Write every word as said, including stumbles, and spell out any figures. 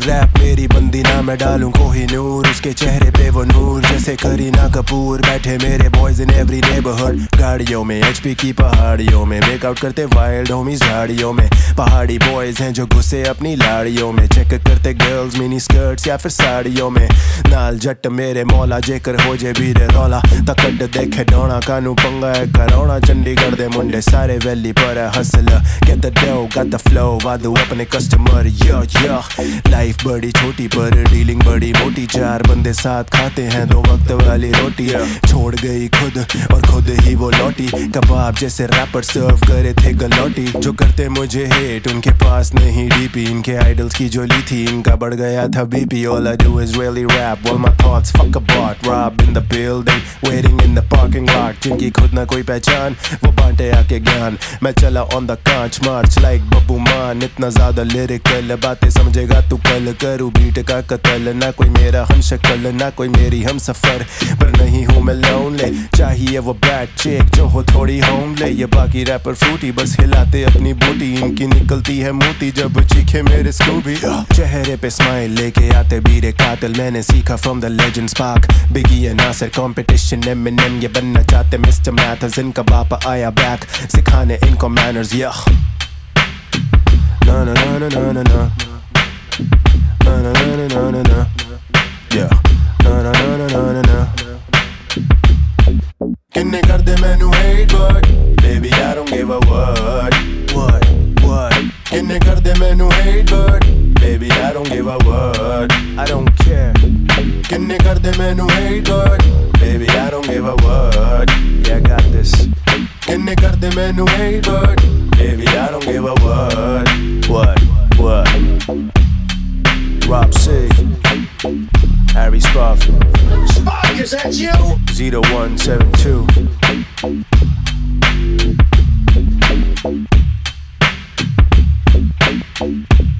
Rap मेरी बंदी ना मैं डालूं कोहिनूर, उसके चेहरे पे वो नूर जैसे करीना कपूर। बैठे मेरे बॉयज इन एवरी नेबरहुड, गाड़ियों में एचपी की पहाड़ियों में, मेकआउट करते वाइल्ड होमीज झाड़ियों में। पहाड़ी बॉयज हैं जो घुसे अपनी लाड़ियों में, चेक करते गर्ल्स मिनी स्कर्ट्स या फिर साड़ियों में। नाल जट मेरे मौला जेकर हो जे बीरे रौला, तकड़ देखे डोना कानू पंगा है करौना। चंडीगढ़ दे मुंडे सारे वैली पर है hustle, get the dough got the flow वादू अपने कस्टमर। यो यो लाइफ बड़ी छोटी पर डीलिंग बड़ी मोटी, चार बंदे साथ खाते हैं दो वक्त वाली रोटी। छोड़ गई खुद और खुद ही वो लौटी, कबाब जैसे रैपर सर्व करे थे गलौटी। जो करते मुझे हेट उनके पास नहीं डीपी, इनके आइडल्स की जो ली थी इनका बढ़ गया था BP. All I do is really rap, all my thoughts fuck about, rob in the building, waiting in the parking lot। जिनकी खुद ना कोई पहचान वो बांटे आके ज्ञान, मैं चला on the कांच मार्च like बब्बू मान। इतना ज्यादा लिरिकल बातें समझेगा तू कल, करूँ बीट का कत्ल। ना कोई मेरा हम शक्ल ना कोई मेरी हम सफर, पर नहीं हूँ मैं लोनली। चाहिए वो बैड चिक जो हो थोड़ी होमले, ये बाकी रैपर फ्रूटी बस हिलाते अपनी बूटी। इनकी निकलती है मोती जब चीखे मेरे स्कूबी। चेहरे पे स्माइल लेके आते बीरे कातिल, मैंने सीखा from the legends Pac, Biggie and Nasir। competition Eminem ये बनना चाहते मिस्टर Mathers, इनका बाप आया बैक सिखाने इनको manners। yeah na na na na na na na na na na na na na yeah na na na na na na na। किन्ने कर दे मैनू hate but baby I don't give a what what what। किन्ने कर दे मैनू hate but baby I don't give a what I don't care। किन्ने कर दे मैनू hate but baby I don't give a what yeah I got this। किन्ने कर दे मैनू hate but baby I don't give a what what what। Rob C, Harry Spock, Spock, is that you? zero one seven two। Thank you.